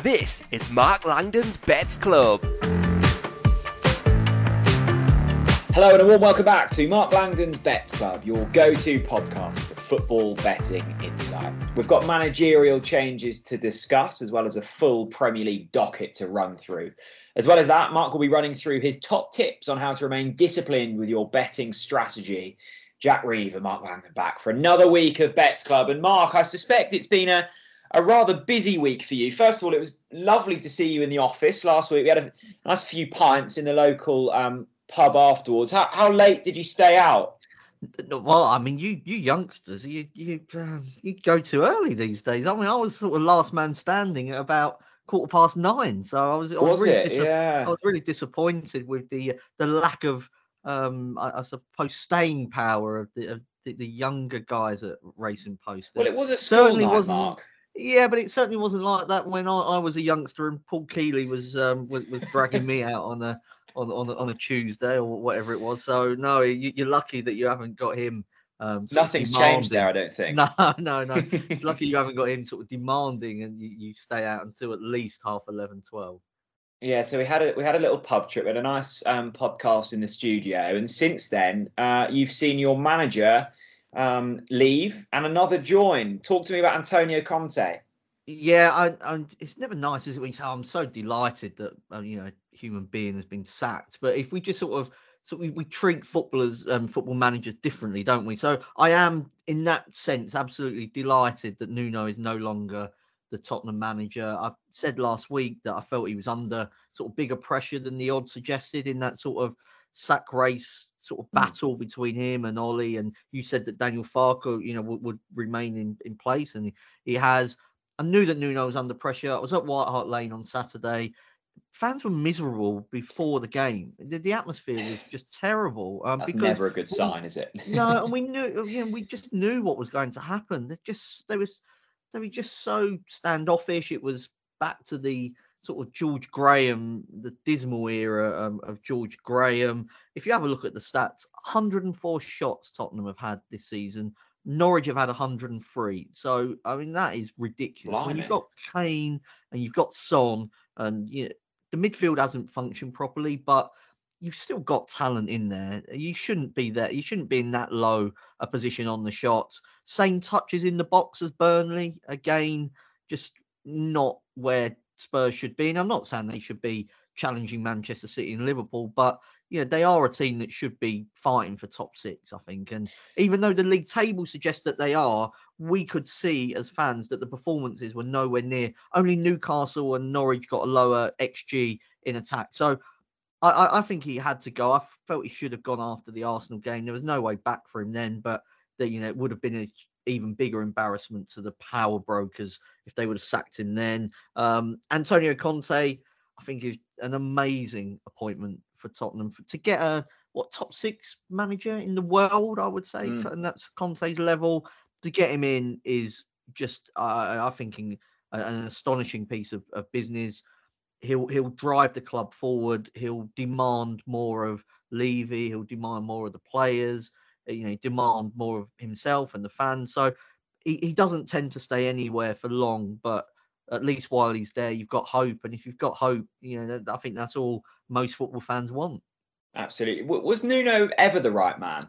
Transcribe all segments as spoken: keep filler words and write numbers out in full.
This is Mark Langdon's Bets Club. Hello and a warm welcome back to Mark Langdon's Bets Club, your go-to podcast for football betting insight. We've got managerial changes to discuss, as well as a full Premier League docket to run through. As well as that, Mark will be running through his top tips on how to remain disciplined with your betting strategy. Jack Reeve and Mark Langdon back for another week of Bets Club. And Mark, I suspect it's been a, a rather busy week for you. First of all, it was lovely to see you in the office last week. We had a nice few pints in the local um, pub afterwards. How, how late did you stay out? Well, I mean, you you youngsters, you you uh, you go too early these days. I mean, I was sort of last man standing at about quarter past nine, so I was I was, Was really it? dis- Yeah. I was really disappointed with the the lack of um I, I suppose staying power of the of the, the younger guys at Racing Post. Well, it was a school certainly night, wasn't. Mark. Yeah, but it certainly wasn't like that when I, I was a youngster and Paul Keeley was um was, was dragging me out on a on on a, on a Tuesday or whatever it was. So no, you, you're lucky that you haven't got him. Um, sort of Nothing's changed demanding. there, I don't think. No, no, no. It's lucky you haven't got him sort of demanding, and you, you stay out until at least half eleven, twelve. Yeah, so we had a we had a little pub trip. We had a nice um, podcast in the studio, and since then, uh, you've seen your manager um, leave and another join. Talk to me about Antonio Conte. Yeah, I, I, it's never nice, is it? When you say, I'm so delighted that uh, you know, a human being has been sacked. But if we just sort of, so we, we treat footballers, um, football managers differently, don't we? So I am, in that sense, absolutely delighted that Nuno is no longer the Tottenham manager. I said last week that I felt he was under sort of bigger pressure than the odds suggested in that sort of sack race sort of battle mm. between him and Ollie. And you said that Daniel Farke, you know, would, would remain in, in place, and he has. I knew that Nuno was under pressure. I was at White Hart Lane on Saturday. Fans were miserable before the game. The, the atmosphere was just terrible. Um, That's because never a good we, sign, is it? No, and we knew, you know, we just knew what was going to happen. They just, they was, they were just so standoffish. It was back to the sort of George Graham, the dismal era um, of George Graham. If you have a look at the stats, one hundred four shots Tottenham have had this season. Norwich have had one hundred three. So, I mean, that is ridiculous. Blimey. When you've got Kane and you've got Son, and you know, the midfield hasn't functioned properly, but you've still got talent in there. You shouldn't be there. You shouldn't be in that low a position on the shots. Same touches in the box as Burnley. Again, just not where Spurs should be. And I'm not saying they should be challenging Manchester City and Liverpool, but you know, they are a team that should be fighting for top six, I think. And even though the league table suggests that they are, we could see as fans that the performances were nowhere near. Only Newcastle and Norwich got a lower X G in attack. So I, I think he had to go. I felt he should have gone after the Arsenal game. There was no way back for him then, but that, you know, it would have been an even bigger embarrassment to the power brokers if they would have sacked him then. Um, Antonio Conte, I think, is an amazing appointment for Tottenham for, to get a what top six manager in the world, I would say, mm. and that's Conte's level. To get him in is just, uh, I think, an astonishing piece of, of business. He'll he'll drive the club forward. He'll demand more of Levy. He'll demand more of the players. You know, demand more of himself and the fans. So he, he doesn't tend to stay anywhere for long, but at least while he's there, you've got hope. And if you've got hope, you know, I think that's all most football fans want. Absolutely. Was Nuno ever the right man?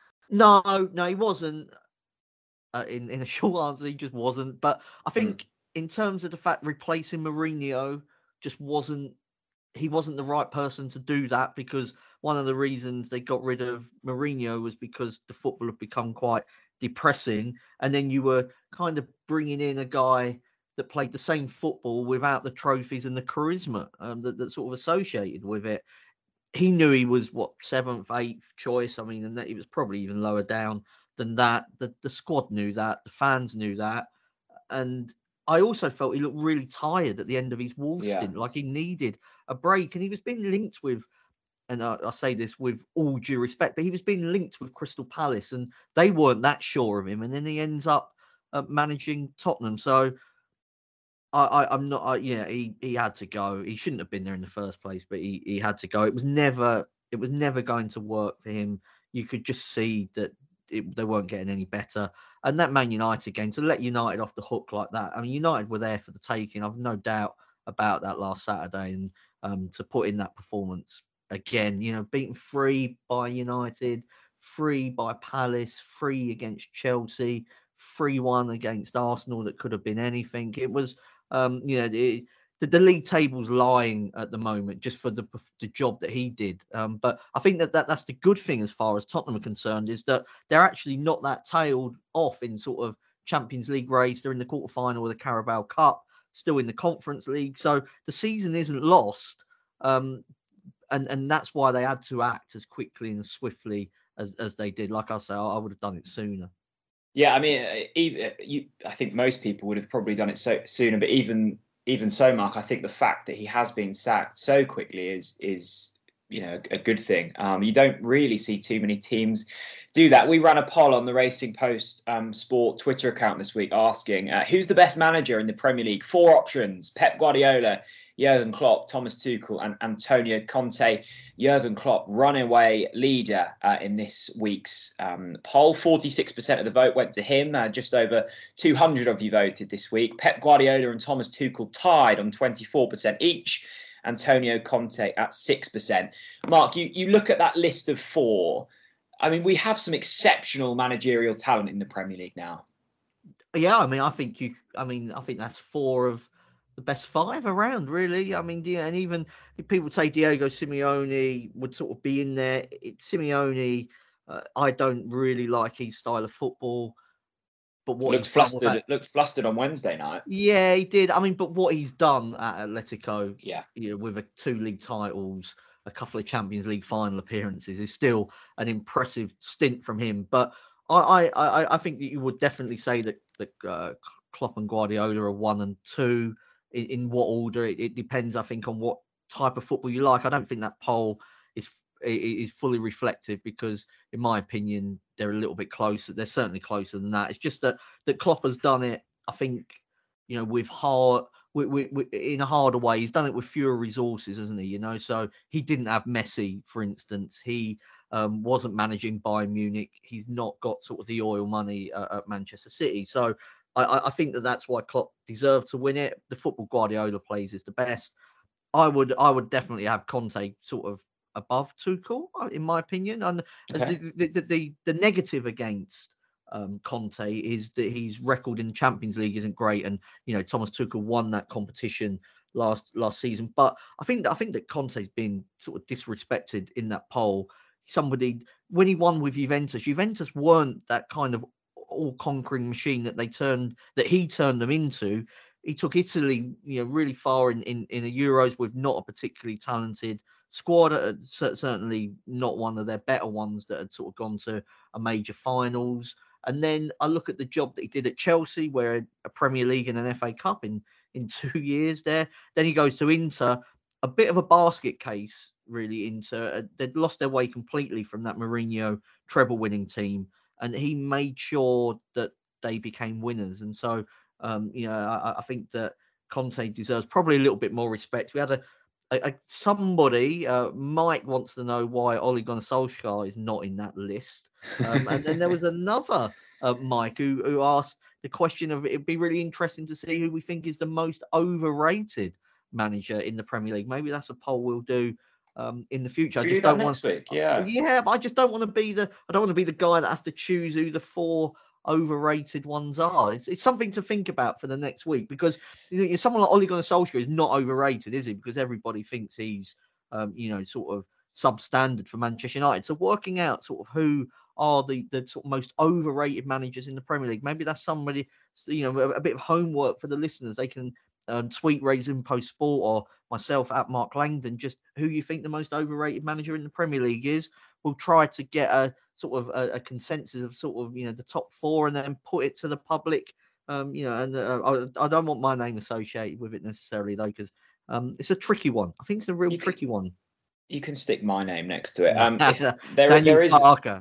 No, no, he wasn't. Uh, in, in a short answer, he just wasn't. But I think mm. in terms of the fact replacing Mourinho just wasn't, he wasn't the right person to do that, because one of the reasons they got rid of Mourinho was because the football had become quite depressing. And then you were kind of bringing in a guy that played the same football without the trophies and the charisma um, that, that sort of associated with it. He knew he was, what, seventh, eighth choice. I mean, and that he was probably even lower down than that. The, the squad knew that. The fans knew that. And I also felt he looked really tired at the end of his Wolves yeah. stint, like he needed a break. And he was being linked with, and I, I say this with all due respect, but he was being linked with Crystal Palace, and they weren't that sure of him. And then he ends up uh, managing Tottenham. So I, I, I'm not, I, yeah, he, he had to go. He shouldn't have been there in the first place, but he, he had to go. It was never, it was never going to work for him. You could just see that it, they weren't getting any better. And that Man United game, to let United off the hook like that, I mean, United were there for the taking. I've no doubt about that last Saturday, and um, to put in that performance again, you know, beaten three by United, three by Palace, three against Chelsea, three one against Arsenal that could have been anything. It was, um, you know, the, the, the league table's lying at the moment just for the the job that he did. Um, but I think that, that that's the good thing as far as Tottenham are concerned, is that they're actually not that tailed off in sort of Champions League race. They're in the quarterfinal of the Carabao Cup, still in the Conference League. So the season isn't lost. Um, and, and that's why they had to act as quickly and as swiftly as, as they did. Like I say, I, I would have done it sooner. Yeah, I mean, even you, I think most people would have probably done it so sooner. But even even so, Mark, I think the fact that he has been sacked so quickly is is you know a good thing. Um, you don't really see too many teams do that. We ran a poll on the Racing Post um, Sport Twitter account this week asking uh, who's the best manager in the Premier League. Four options: Pep Guardiola, Jurgen Klopp, Thomas Tuchel, and Antonio Conte. Jurgen Klopp, runaway leader uh, in this week's um, poll. forty-six percent of the vote went to him. Uh, just over two hundred of you voted this week. Pep Guardiola and Thomas Tuchel tied on twenty-four percent each. Antonio Conte at six percent. Mark, you, you look at that list of four. I mean, we have some exceptional managerial talent in the Premier League now. Yeah, I mean, I think you. I mean, I think that's four of the best five around, really. I mean, yeah, and even if people say Diego Simeone would sort of be in there. It, Simeone, uh, I don't really like his style of football, but what Looked he's done with flustered. that, Looked flustered on Wednesday night. yeah, he did. I mean, but what he's done at Atletico, Yeah, you know, with a two league titles, a couple of Champions League final appearances, is still an impressive stint from him. But I, I, I think that you would definitely say that that uh, Klopp and Guardiola are one and two. In, in what order? It, it depends, I think, on what type of football you like. I don't think that poll is is fully reflective because, in my opinion, they're a little bit closer. They're certainly closer than that. It's just that that Klopp has done it, I think, you know, with hard, with, with, with, in a harder way. He's done it with fewer resources, hasn't he? You know, so he didn't have Messi, for instance. He um, wasn't managing Bayern Munich. He's not got sort of the oil money uh, at Manchester City. So I, I think that that's why Klopp deserved to win it. The football Guardiola plays is the best. I would, I would definitely have Conte sort of above Tuchel, in my opinion. And okay. the, the, the, the negative against um, Conte is that his record in the Champions League isn't great, and you know Thomas Tuchel won that competition last last season. But I think that I think that Conte's been sort of disrespected in that poll. Somebody, when he won with Juventus, Juventus weren't that kind of all-conquering machine that they turned that he turned them into. He took Italy, you know, really far in in, in the Euros with not a particularly talented squad, uh, certainly not one of their better ones that had sort of gone to a major finals. And then I look at the job that he did at Chelsea, where a Premier League and an F A Cup in in two years there. Then he goes to Inter, a bit of a basket case, really. Inter, uh, they'd lost their way completely from that Mourinho treble-winning team, and he made sure that they became winners. And so, um, you know, I, I think that Conte deserves probably a little bit more respect. We had a A, a, somebody, uh, Mike wants to know why Ole Gunnar Solskjaer is not in that list. Um, and then there was another uh, Mike who, who asked the question of it'd be really interesting to see who we think is the most overrated manager in the Premier League. Maybe that's a poll we'll do um, in the future. Should I we just do that don't want next week? Yeah. Yeah, but I just don't want to be the I don't want to be the guy that has to choose who the four overrated ones are. It's, it's something to think about for the next week, because you know, someone like Ole Gunnar Solskjaer is not overrated, is he? Because everybody thinks he's, um, you know, sort of substandard for Manchester United. So working out sort of who are the, the sort of most overrated managers in the Premier League, maybe that's somebody, you know, a, a bit of homework for the listeners. They can um, tweet Racing Post Sport or myself at Mark Langdon, just who you think the most overrated manager in the Premier League is. We'll try to get a sort of a, a consensus of sort of, you know, the top four, and then put it to the public. Um, you know, and uh, I, I don't want my name associated with it necessarily, though, because um, it's a tricky one. I think it's a real You tricky can, one. You can stick my name next to it. Um, if there, Daniel there is Parker.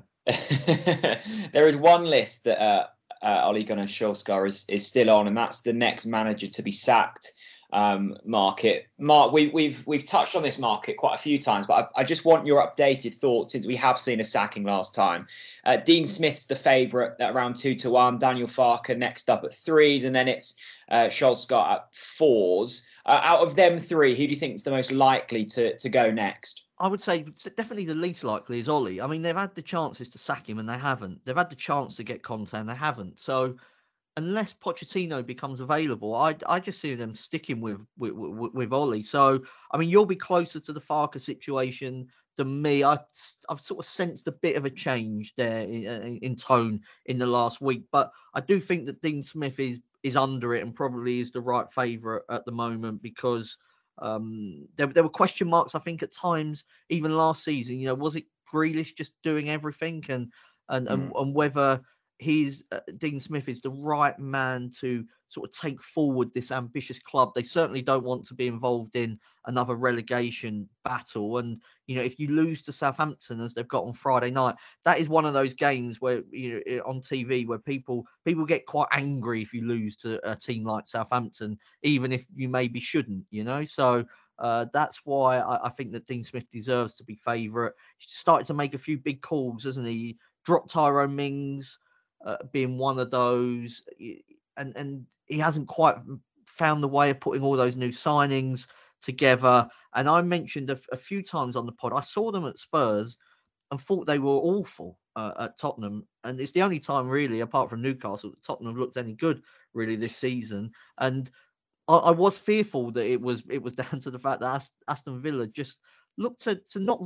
there is one list that uh, uh, Ole Gunnar Solskjaer is, is still on, and that's the next manager to be sacked. um, market. Mark, we, we've we've touched on this market quite a few times, but I, I just want your updated thoughts since we have seen a sacking last time. Uh, Dean Smith's the favourite at around two to one. Daniel Farke next up at threes, and then it's uh, Scott at fours. Uh, out of them three, who do you think is the most likely to to go next? I would say definitely the least likely is Ollie. I mean, they've had the chances to sack him and they haven't. They've had the chance to get Conte and they haven't. So unless Pochettino becomes available, I I just see them sticking with with, with, with Ollie. So I mean, you'll be closer to the Farke situation than me. I I've sort of sensed a bit of a change there in, in tone in the last week, but I do think that Dean Smith is is under it and probably is the right favourite at the moment because um, there there were question marks. I think at times, even last season, you know, was it Grealish just doing everything and and and, Mm. and whether he's uh, Dean Smith is the right man to sort of take forward this ambitious club. They certainly don't want to be involved in another relegation battle. And, you know, if you lose to Southampton as they've got on Friday night, that is one of those games where, you know, on T V where people people get quite angry if you lose to a team like Southampton, even if you maybe shouldn't, you know. So uh, that's why I, I think that Dean Smith deserves to be favourite. He's started to make a few big calls, hasn't he? Dropped Tyrone Mings, uh, being one of those, and and he hasn't quite found the way of putting all those new signings together. And I mentioned a, a few times on the pod, I saw them at Spurs and thought they were awful uh, at Tottenham, and it's the only time really, apart from Newcastle, that Tottenham have looked any good really this season. And I, I was fearful that it was it was down to the fact that Ast- Aston Villa just looked to to not.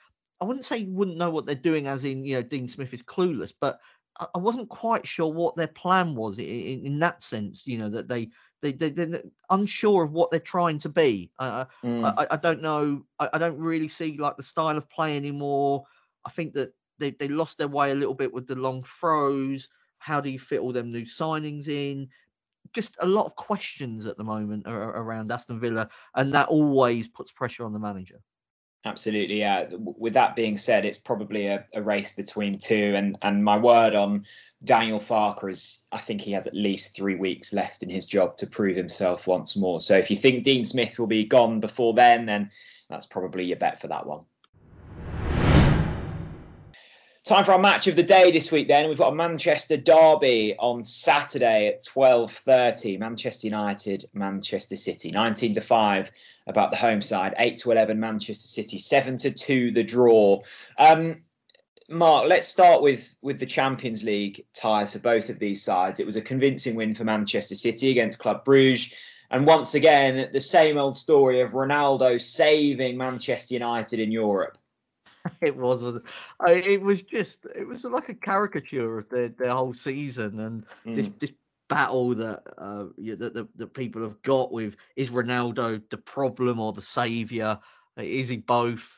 I wouldn't say you wouldn't know what they're doing, as in, you know, Dean Smith is clueless, but I, I wasn't quite sure what their plan was in, in, in that sense, you know, that they, they, they, they're unsure of what they're trying to be. Uh, Mm. I, I don't know. I, I don't really see like the style of play anymore. I think that they, they lost their way a little bit with the long throws. How do you fit all them new signings in? Just a lot of questions at the moment around Aston Villa, and that always puts pressure on the manager. Absolutely, yeah. With that being said, it's probably a, a race between two, and and my word on Daniel Farke is I think he has at least three weeks left in his job to prove himself once more. So if you think Dean Smith will be gone before then, then that's probably your bet for that one. Time for our match of the day this week then. We've got a Manchester derby on Saturday at twelve thirty. Manchester United, Manchester City. nineteen to five about the home side. eight to eleven Manchester City. seven to two the draw. Um, Mark, let's start with, with the Champions League ties for both of these sides. It was a convincing win for Manchester City against Club Brugge. And once again, the same old story of Ronaldo saving Manchester United in Europe. It was, was I, it was just it was like a caricature of their, their whole season and mm. this this battle that uh yeah, that the, the people have got with, is Ronaldo the problem or the saviour? Is he both?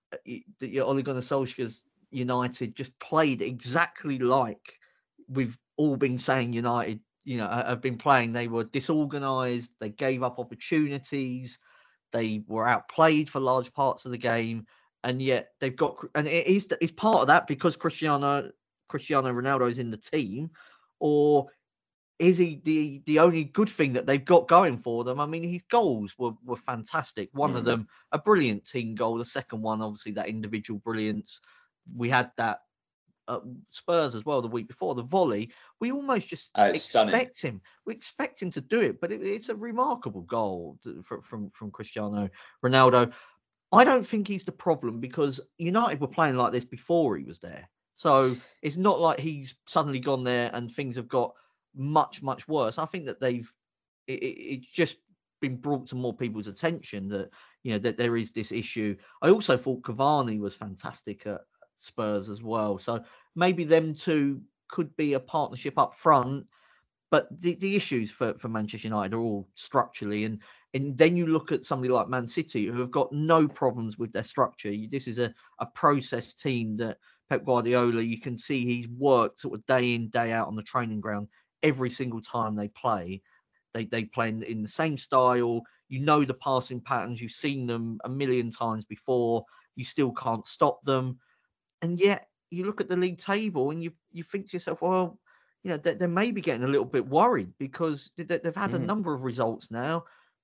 The Ole Gunnar Solskjaer's United just played exactly like we've all been saying United, you know, have been playing. They were disorganised. They gave up opportunities. They were outplayed for large parts of the game. And yet they've got, and it is it's part of that because Cristiano Cristiano Ronaldo is in the team, or is he the the only good thing that they've got going for them? I mean, his goals were were fantastic. One mm. of them, a brilliant team goal. The second one, obviously, that individual brilliance. We had that at Spurs as well the week before, the volley. We almost just oh, expect stunning. him. We expect him to do it, but it, it's a remarkable goal from from from Cristiano Ronaldo. I don't think he's the problem because United were playing like this before he was there. So it's not like he's suddenly gone there and things have got much, much worse. I think that they've, it, it's just been brought to more people's attention that, you know, that there is this issue. I also thought Cavani was fantastic at Spurs as well. So maybe them two could be a partnership up front. But the, the issues for, for Manchester United are all structurally. And, and then you look at somebody like Man City, who have got no problems with their structure. This is a, a process team that Pep Guardiola, you can see he's worked sort of day in, day out on the training ground every single time they play. They, they play in, in the same style. You know the passing patterns. You've seen them a million times before. You still can't stop them. And yet you look at the league table and you, you think to yourself, well, you know, they, they may be getting a little bit worried because they, they've had mm. a number of results now.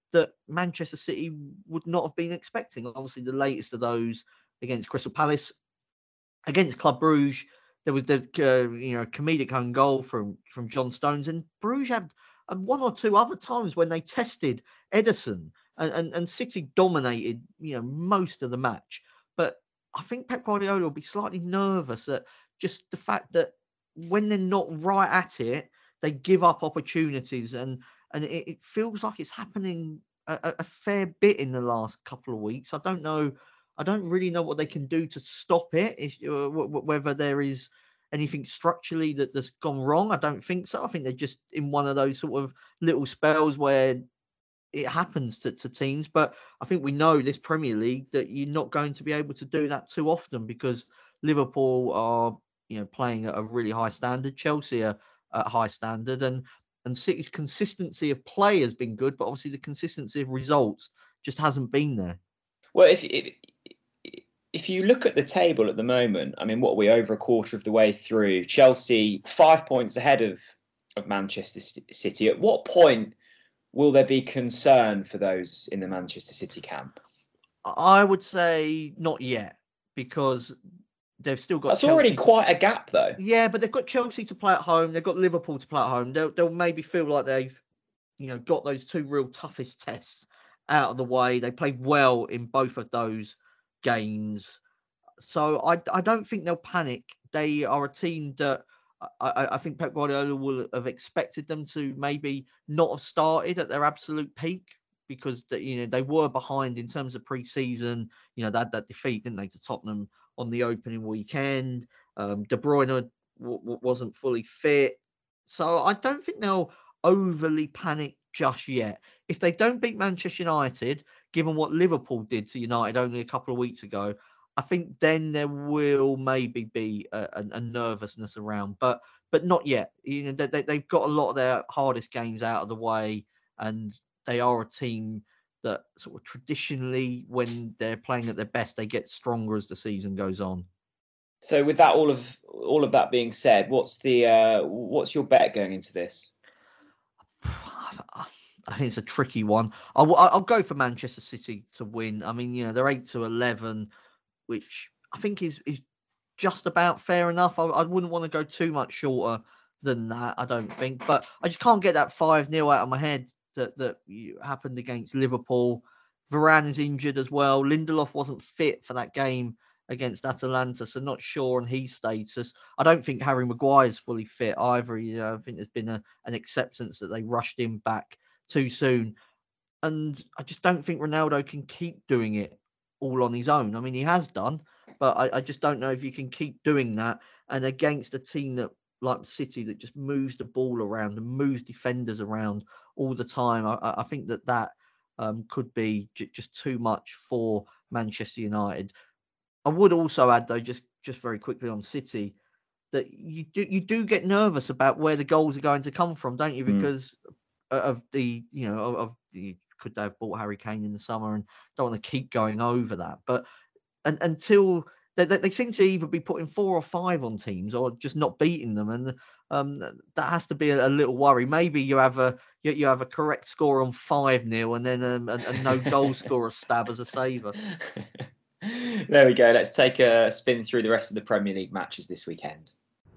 that Manchester City would not have been expecting. Obviously, the latest of those against Crystal Palace, against Club Bruges, there was the uh, you know comedic own goal from from John Stones, and Bruges had, had one or two other times when they tested Ederson, and, and and City dominated you know most of the match. But I think Pep Guardiola will be slightly nervous at just the fact that when they're not right at it, they give up opportunities, and and it, it feels like it's happening a, a fair bit in the last couple of weeks. I don't know. I don't really know what they can do to stop it. Is uh, whether there is anything structurally that, that's gone wrong. I don't think so. I think they're just in one of those sort of little spells where it happens to, to teams. But I think we know this Premier League that you're not going to be able to do that too often, because Liverpool are you know playing at a really high standard. Chelsea are at a high standard, and and City's consistency of play has been good, but obviously the consistency of results just hasn't been there. Well, if if if you look at the table at the moment, I mean, what are we, over a quarter of the way through? Chelsea five points ahead of of Manchester City. At what point will there be concern for those in the Manchester City camp? I would say not yet, because they've still got. That's Chelsea. Already quite a gap, though. Yeah, but they've got Chelsea to play at home. They've got Liverpool to play at home. They'll, they'll maybe feel like they've, you know, got those two real toughest tests out of the way. They played well in both of those games, so I, I don't think they'll panic. They are a team that I, I think Pep Guardiola will have expected them to maybe not have started at their absolute peak, because the, you know they were behind in terms of pre-season. You know, they had that defeat, didn't they, to Tottenham on the opening weekend. Um, De Bruyne w- w- wasn't fully fit, so I don't think they'll overly panic just yet. If they don't beat Manchester United, given what Liverpool did to United only a couple of weeks ago, I think then there will maybe be a, a, a nervousness around, but but not yet. You know, they, they, they've got a lot of their hardest games out of the way, and they are a team that sort of traditionally, when they're playing at their best, they get stronger as the season goes on. So, with that, all of all of that being said, what's the uh, what's your bet going into this? I think it's a tricky one. I'll, I'll go for Manchester City to win. I mean, you know, they're eight to eleven, which I think is is just about fair enough. I, I wouldn't want to go too much shorter than that, I don't think. But I just can't get that five nil out of my head that, that happened against Liverpool. Varane is injured as well. Lindelof wasn't fit for that game against Atalanta, so not sure on his status. I don't think Harry Maguire's fully fit either. You know, I think there's been a, an acceptance that they rushed him back too soon. And I just don't think Ronaldo can keep doing it all on his own. I mean, he has done, but I, I just don't know if you can keep doing that. And against a team that, like City, that just moves the ball around and moves defenders around all the time, I, I think that that um, could be j- just too much for Manchester United. I would also add, though, just just very quickly on City, that you do you do get nervous about where the goals are going to come from, don't you? Because mm. of the you know of, of the could they have bought Harry Kane in the summer, and don't want to keep going over that. But and, until they, they, they seem to either be putting four or five on teams, or just not beating them, and um, that has to be a, a little worry. Maybe you have a you, you have a correct score on five nil, and then um, a, a no goal scorer stab as a saver. There we go. Let's take a spin through the rest of the Premier League matches this weekend.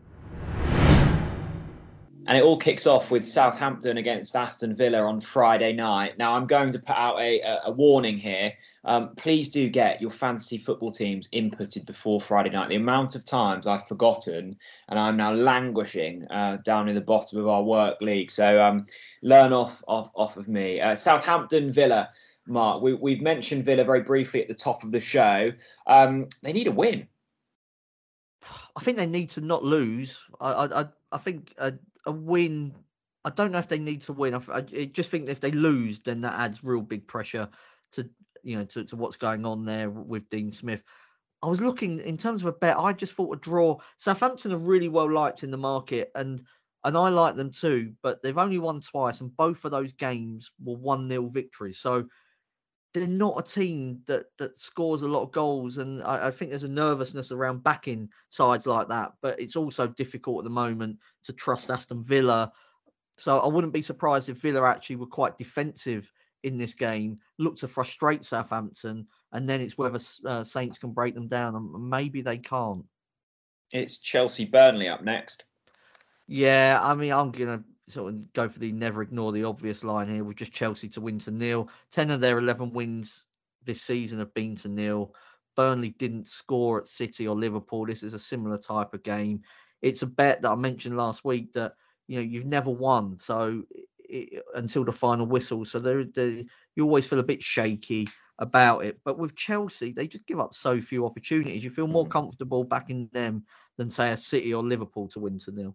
And it all kicks off with Southampton against Aston Villa on Friday night. Now, I'm going to put out a, a warning here. Um, please do get your fantasy football teams inputted before Friday night. The amount of times I've forgotten, and I'm now languishing uh, down in the bottom of our work league. So um, learn off, off, off of me. Uh, Southampton Villa, Mark. We, we've mentioned Villa very briefly at the top of the show. Um, they need a win. I think they need to not lose. I I, I think a, a win. I don't know if they need to win. I, I just think if they lose, then that adds real big pressure to you know to, to what's going on there with Dean Smith. I was looking in terms of a bet. I just thought a draw. Southampton are really well liked in the market, and and I like them too. But they've only won twice, and both of those games were one nil victories. So they're not a team that that scores a lot of goals, and I, I think there's a nervousness around backing sides like that. But it's also difficult at the moment to trust Aston Villa. So I wouldn't be surprised if Villa actually were quite defensive in this game, look to frustrate Southampton, and then it's whether uh, Saints can break them down, and maybe they can't. It's Chelsea Burnley up next. Yeah, I mean, I'm going to sort of go for the never ignore the obvious line here with just Chelsea to win to nil. ten of their eleven wins this season have been to nil. Burnley didn't score at City or Liverpool. This is a similar type of game. It's a bet that I mentioned last week that, you know, you've never won so it, until the final whistle. So there, you always feel a bit shaky about it. But with Chelsea, they just give up so few opportunities. You feel more mm. comfortable backing them than, say, a City or Liverpool to win to nil.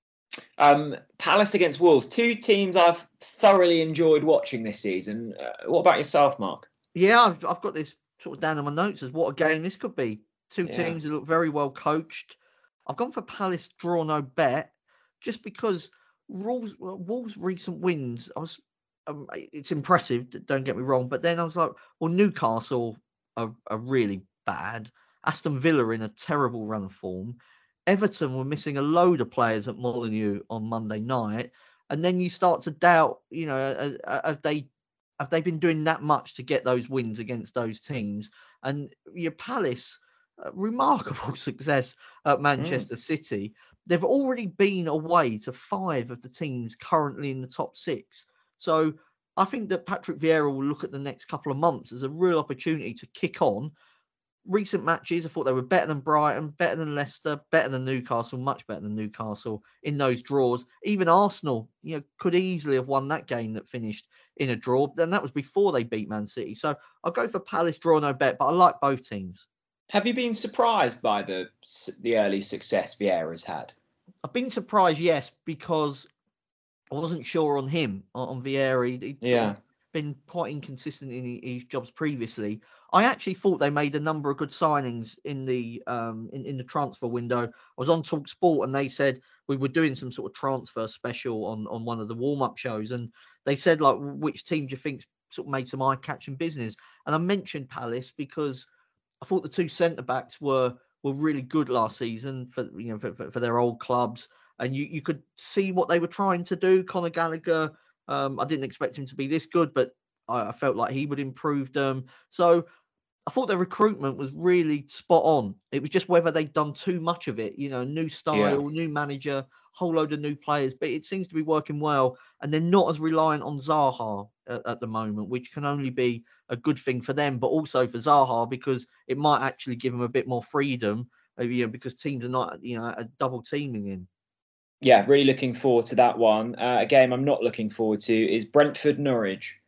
Um, Palace against Wolves, two teams I've thoroughly enjoyed watching this season. Uh, what about yourself, Mark? Yeah, I've, I've got this sort of down in my notes as what a game this could be. Two yeah. teams that look very well coached. I've gone for Palace draw no bet just because Wolves, Wolves' recent wins, I was, um, it's impressive, don't get me wrong, but then I was like, well, Newcastle are, are really bad. Aston Villa in a terrible run of form. Everton were missing a load of players at Molineux on Monday night. And then you start to doubt, you know, have they have they been doing that much to get those wins against those teams? And your Palace, uh, remarkable success at Manchester mm. City. They've already been away to five of the teams currently in the top six. So I think that Patrick Vieira will look at the next couple of months as a real opportunity to kick on. Recent matches, I thought they were better than Brighton, better than Leicester, better than Newcastle, much better than Newcastle in those draws. Even Arsenal, you know, could easily have won that game that finished in a draw. Then that was before they beat Man City. So I'll go for Palace draw no bet, but I like both teams. Have you been surprised by the the early success Vieira's had? I've been surprised, yes, because I wasn't sure on him, on Vieira. He'd yeah. sort of been quite inconsistent in his jobs previously. I actually thought they made a number of good signings in the um, in, in the transfer window. I was on Talk Sport and they said we were doing some sort of transfer special on, on one of the warm-up shows. And they said, like, which team do you think sort of made some eye-catching business? And I mentioned Palace because I thought the two centre-backs were were really good last season for, you know, for, for, for their old clubs. And you, you could see what they were trying to do. Conor Gallagher, um, I didn't expect him to be this good, but I, I felt like he would improve them. So I thought their recruitment was really spot on. It was just whether they'd done too much of it, you know, new style, yeah. new manager, whole load of new players, but it seems to be working well. And they're not as reliant on Zaha at, at the moment, which can only be a good thing for them, but also for Zaha because it might actually give him a bit more freedom, you know, because teams are not, you know, double teaming him. Yeah, really looking forward to that one. Uh, a game I'm not looking forward to is Brentford Norwich.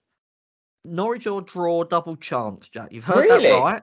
Norwich or draw, double chance, Jack. You've heard really? that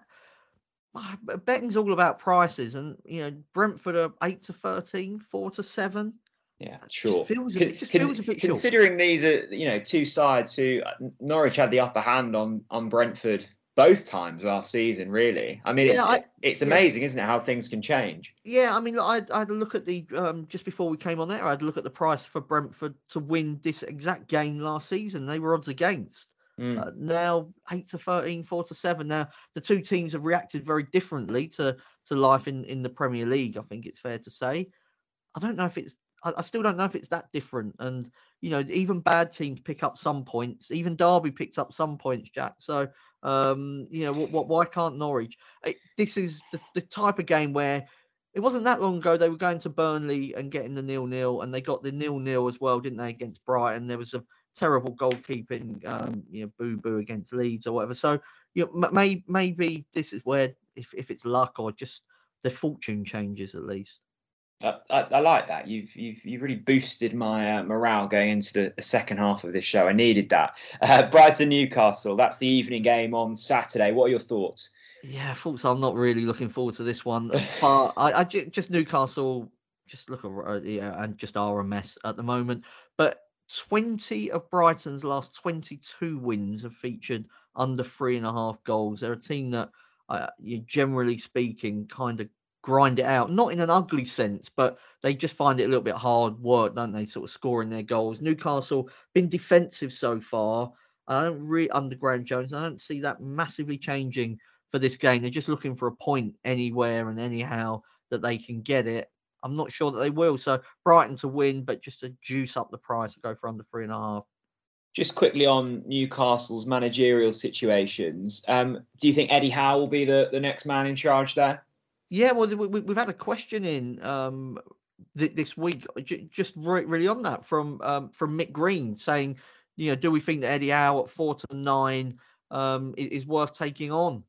right. Betting's all about prices, and you know Brentford are eight to thirteen, four to seven. Yeah, sure. It just feels, a, it just feels a bit considering short. These are, you know, two sides who Norwich had the upper hand on on Brentford both times last season. Really, I mean, yeah, it's I, it's amazing, yeah. isn't it, how things can change? Yeah, I mean, I, I had a look at the um, just before we came on there. I had a look at the price for Brentford to win this exact game last season. They were odds against. Mm. Uh, now eight to thirteen, four to seven. Now the two teams have reacted very differently to to life in, in the Premier League. I think it's fair to say. I don't know if it's. I, I still don't know if it's that different. And you know, even bad teams pick up some points. Even Derby picked up some points, Jack. So um, you know, what, what? Why can't Norwich? It, this is the, the type of game where it wasn't that long ago they were going to Burnley and getting the nil-nil, and they got the nil-nil as well, didn't they, against Brighton? There was a terrible goalkeeping, um, you know, boo-boo against Leeds or whatever. So, you know, may, maybe this is where, if, if it's luck or just the fortune changes at least. I, I, I like that. You've you've you've really boosted my uh, morale going into the, the second half of this show. I needed that. Uh, Brighton Newcastle. That's the evening game on Saturday. What are your thoughts? Yeah, thoughts. I'm not really looking forward to this one, but I, I just Newcastle just look at yeah, and just are a mess at the moment. But twenty of Brighton's last twenty-two wins have featured under three and a half goals. They're a team that, uh, you generally speaking, kind of grind it out, not in an ugly sense, but they just find it a little bit hard work, don't they? Sort of scoring their goals. Newcastle been defensive so far. I don't really under Graham Jones. I don't see that massively changing for this game. They're just looking for a point anywhere and anyhow that they can get it. I'm not sure that they will. So Brighton to win, but just to juice up the price, go for under three and a half. Just quickly on Newcastle's managerial situations, um, do you think Eddie Howe will be the, the next man in charge there? Yeah, well, we, we- we've had a question in um, th- this week, j- just right, really on that from um, from Mick Green saying, you know, do we think that Eddie Howe at four to nine um, i- is worth taking on?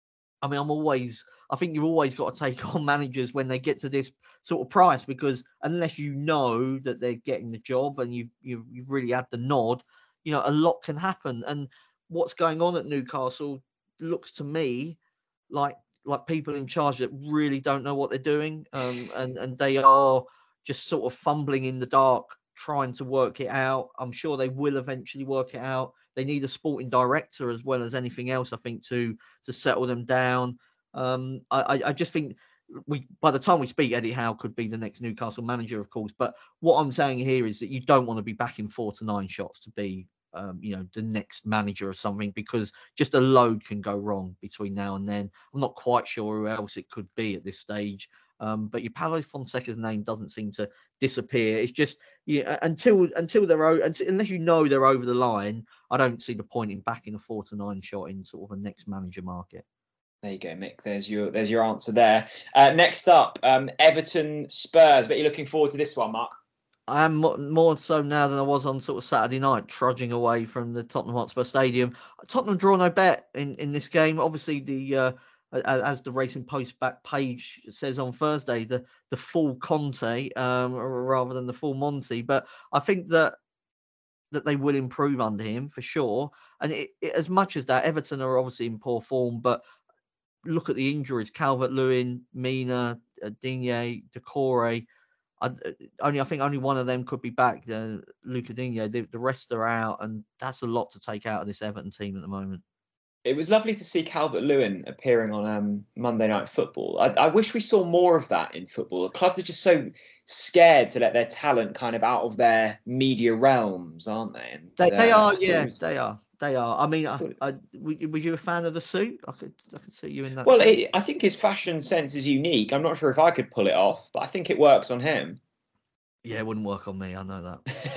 I mean, I'm always, I think you've always got to take on managers when they get to this sort of price, because unless you know that they're getting the job and you've, you've, you've really had the nod, you know, a lot can happen. And what's going on at Newcastle looks to me like like people in charge that really don't know what they're doing, um, and and they are just sort of fumbling in the dark, trying to work it out. I'm sure they will eventually work it out. They need a sporting director as well as anything else, I think, to to settle them down. Um, I, I, I just think we, by the time we speak, Eddie Howe could be the next Newcastle manager, of course. But what I'm saying here is that you don't want to be backing four to nine shots to be, um, you know, the next manager or something, because just a load can go wrong between now and then. I'm not quite sure who else it could be at this stage. Um, but your Paulo Fonseca's name doesn't seem to disappear. It's just, yeah, until until they're until, unless you know they're over the line, I don't see the point in backing a four to nine shot in sort of a next manager market. There you go, Mick. There's your there's your answer there. Uh, next up, um, Everton Spurs. Bet you're looking forward to this one, Mark. I am more so now than I was on sort of Saturday night, trudging away from the Tottenham Hotspur Stadium. Tottenham draw no bet in, in this game. Obviously, the uh, as the Racing Post back page says on Thursday, the the full Conte um, rather than the full Monty. But I think that that they will improve under him for sure. And it, it, as much as that, Everton are obviously in poor form, but look at the injuries: Calvert-Lewin, Mina, uh, Digne, Decore. I, only I think only one of them could be back. Uh, Luca Digne. The, the rest are out, and that's a lot to take out of this Everton team at the moment. It was lovely to see Calvert-Lewin appearing on um, Monday Night Football. I, I wish we saw more of that in football. The clubs are just so scared to let their talent kind of out of their media realms, aren't they? And, They, they uh, are, yeah, was, they are, they are. I mean, I, thought, I, was you a fan of the suit? I could, I could see you in that. Well, it, I think his fashion sense is unique. I'm not sure if I could pull it off, but I think it works on him. Yeah, it wouldn't work on me. I know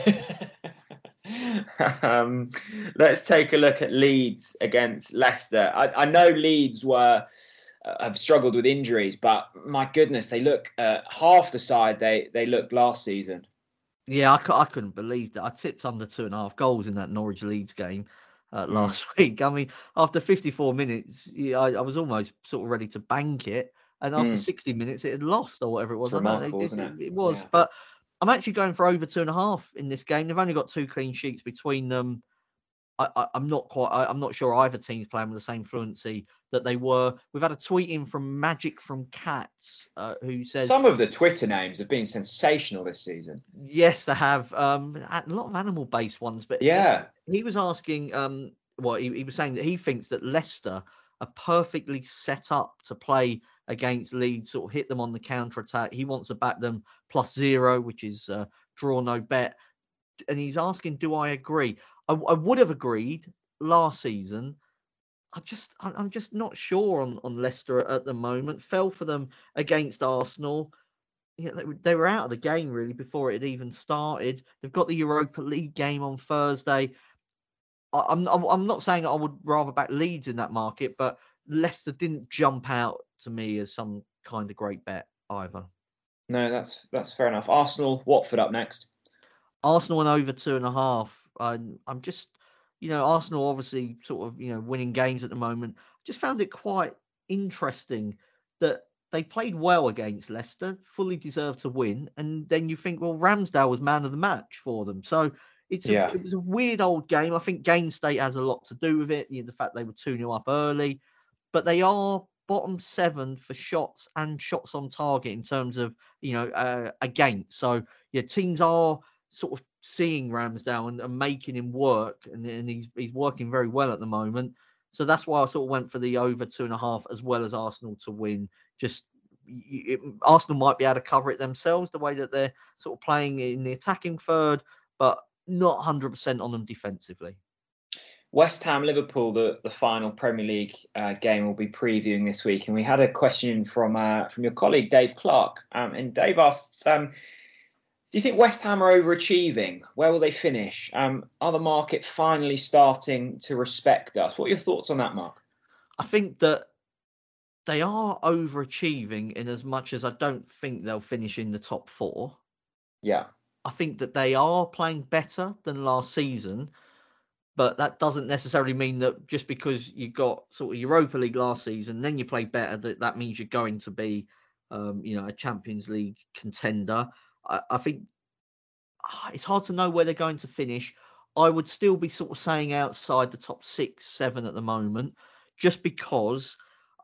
that. um, let's take a look at Leeds against Leicester. I, I know Leeds were uh, have struggled with injuries, but my goodness, they look uh, half the side they they looked last season. Yeah, I, I couldn't believe that. I tipped under two and a half goals in that Norwich Leeds game uh, last mm. week. I mean, after fifty-four minutes, yeah, I, I was almost sort of ready to bank it. And after mm. sixty minutes, it had lost or whatever it was. It's remarkable, I know, it, isn't it? It, it was. Yeah. But I'm actually going for over two and a half in this game. They've only got two clean sheets between them. I, I, I'm not quite. I, I'm not sure either team's playing with the same fluency that they were. We've had a tweet in from Magic from Cats, uh, who says some of the Twitter names have been sensational this season. Yes, they have um, a lot of animal-based ones, but yeah, he, he was asking. Um, well, he, he was saying that he thinks that Leicester are perfectly set up to play against Leeds, sort of hit them on the counter attack. He wants to back them plus zero, which is uh, draw no bet, and he's asking, do I agree? I, I would have agreed last season. I just, I'm just not sure on, on Leicester at the moment. Fell for them against Arsenal. Yeah, they, they were out of the game really before it had even started. They've got the Europa League game on Thursday. I, I'm, I'm not saying I would rather back Leeds in that market, but Leicester didn't jump out to me as some kind of great bet either. No, that's that's fair enough. Arsenal, Watford up next. Arsenal and over two and a half. I'm, I'm just, you know, Arsenal obviously sort of, you know, winning games at the moment. Just found it quite interesting that they played well against Leicester, fully deserved to win, and then you think, well, Ramsdale was man of the match for them. So it's a, yeah. it was a weird old game. I think game state has a lot to do with it. You know, the fact they were two nil up early, but they are bottom seven for shots and shots on target in terms of, you know, uh, against. So yeah, teams are sort of seeing Ramsdale and, and making him work, and, and he's he's working very well at the moment. So that's why I sort of went for the over two and a half, as well as Arsenal to win. Just it, Arsenal might be able to cover it themselves, the way that they're sort of playing in the attacking third, but not one hundred percent on them defensively. West Ham, Liverpool, the, the final Premier League uh, game we'll be previewing this week. And we had a question from uh, from your colleague, Dave Clark. Um, and Dave asked, um, Do you think West Ham are overachieving? Where will they finish? Um, are the market finally starting to respect us? What are your thoughts on that, Mark? I think that they are overachieving in as much as I don't think they'll finish in the top four. Yeah. I think that they are playing better than last season, but that doesn't necessarily mean that just because you got sort of Europa League last season, then you play better, that that means you're going to be, um, you know, a Champions League contender. I, I think ah, it's hard to know where they're going to finish. I would still be sort of saying outside the top six, seven at the moment, just because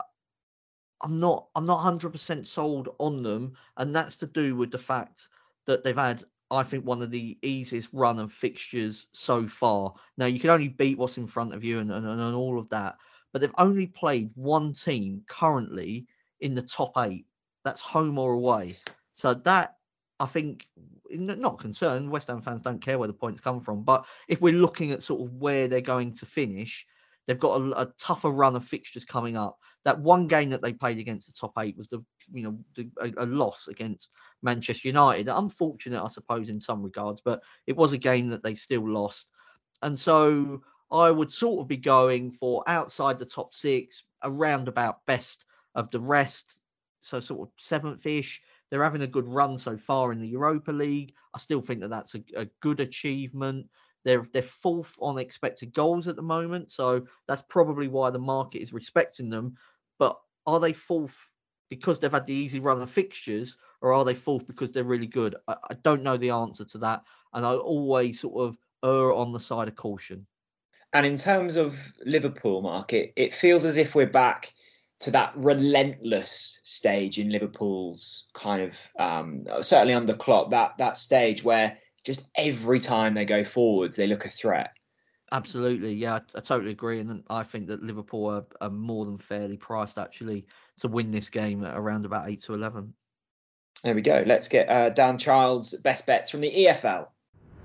I'm not I'm not one hundred percent sold on them, and that's to do with the fact that they've had, I think, one of the easiest run of fixtures so far. Now, you can only beat what's in front of you and, and, and all of that, but they've only played one team currently in the top eight. That's home or away. So that, I think, not concerned. West Ham fans don't care where the points come from, but if we're looking at sort of where they're going to finish, they've got a, a tougher run of fixtures coming up. That one game that they played against the top eight was the, you know, the, a, a loss against Manchester United. Unfortunate, I suppose, in some regards, but it was a game that they still lost. And so I would sort of be going for outside the top six, around about best of the rest. So sort of seventh-ish. They're having a good run so far in the Europa League. I still think that that's a, a good achievement. They're they're fourth on expected goals at the moment, so that's probably why the market is respecting them. But are they fourth because they've had the easy run of fixtures, or are they fourth because they're really good? I, I don't know the answer to that, and I always sort of err on the side of caution. And in terms of Liverpool, Mark, it, it feels as if we're back to that relentless stage in Liverpool's kind of, um, certainly under Klopp, that that stage where just every time they go forwards, they look a threat. Absolutely, yeah, I, I totally agree, and I think that Liverpool are, are more than fairly priced actually to win this game at around about eight to eleven. There we go. Let's get uh, Dan Child's best bets from the E F L.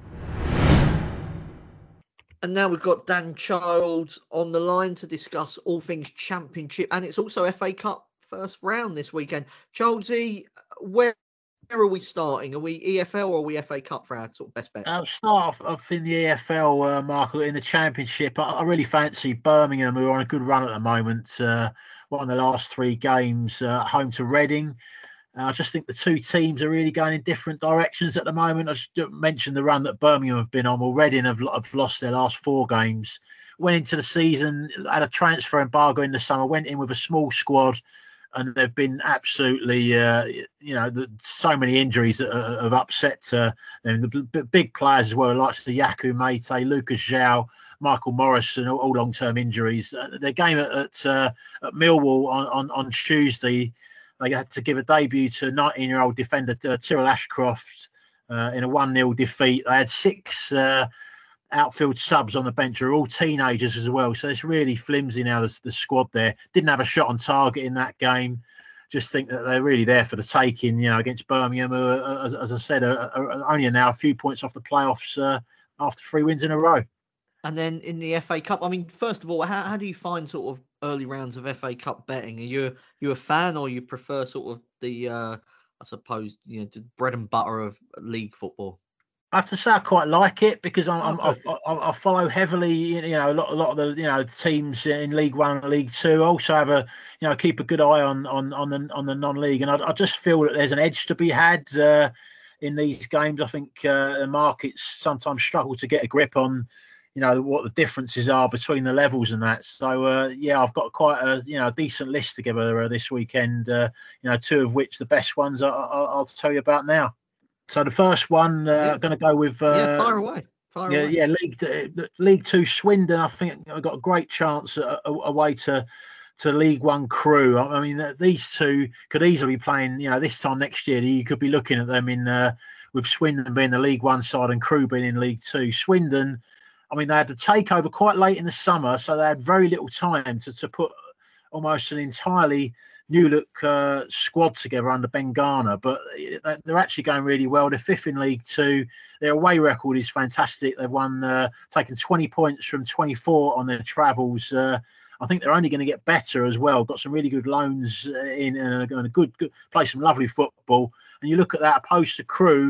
And now we've got Dan Child on the line to discuss all things Championship, and it's also F A Cup first round this weekend. Childsy, where, where are we starting? Are we E F L or are we F A Cup for our sort of best bet? I'll start off, off in the E F L, uh, Mark, in the Championship. I, I really fancy Birmingham, who are on a good run at the moment. Uh, won the last three games, uh, home to Reading. Uh, I just think the two teams are really going in different directions at the moment. I just mentioned the run that Birmingham have been on. Well, Reading have, have lost their last four games. Went into the season, had a transfer embargo in the summer, went in with a small squad, and they've been absolutely, uh, you know, the, so many injuries that uh, have upset uh, and the b- big players as well, like the Yaku Mate, Lucas Zhao, Michael Morrison, all, all long-term injuries. Uh, their game at, at, uh, at Millwall on, on, on Tuesday, they had to give a debut to nineteen-year-old defender uh, Tyrrell Ashcroft uh, in a one nil defeat. They had six uh, outfield subs on the bench, who are all teenagers as well. So it's really flimsy now, the, the squad there. Didn't have a shot on target in that game. Just think that they're really there for the taking, you know, against Birmingham, who, are, as, as I said, are, are only now a few points off the playoffs uh, after three wins in a row. And then in the F A Cup, I mean, first of all, how, how do you find sort of early rounds of F A Cup betting? Are you you a fan, or you prefer sort of the, uh, I suppose, you know, the bread and butter of league football? I have to say I quite like it because I'm, Oh, I'm, I, I follow heavily, you know, a lot, a lot of the, you know, teams in League One and League Two. Also have a, you know, keep a good eye on on on the on the non-league, and I, I just feel that there's an edge to be had uh, in these games. I think uh, the markets sometimes struggle to get a grip on, you know, what the differences are between the levels and that. So uh, yeah, I've got quite a, you know, decent list together uh, this weekend. Uh, you know, two of which the best ones I, I, I'll tell you about now. So the first one, uh, yeah. going to go with uh, yeah, fire away, fire yeah, away. yeah, League League Two Swindon. I think I've got a great chance uh, away to to League One Crew. I mean, these two could easily be playing. You know, this time next year, you could be looking at them in uh, with Swindon being the League One side and Crew being in League Two. Swindon, I mean, they had the takeover quite late in the summer, so they had very little time to to put almost an entirely new look uh, squad together under Ben Garner, but they're actually going really well. They're fifth in League Two. Their away record is fantastic. They've won, uh, taken twenty points from twenty-four on their travels. Uh, I think they're only going to get better as well. Got some really good loans in and a good, good play some lovely football. And you look at that opposed to Crew,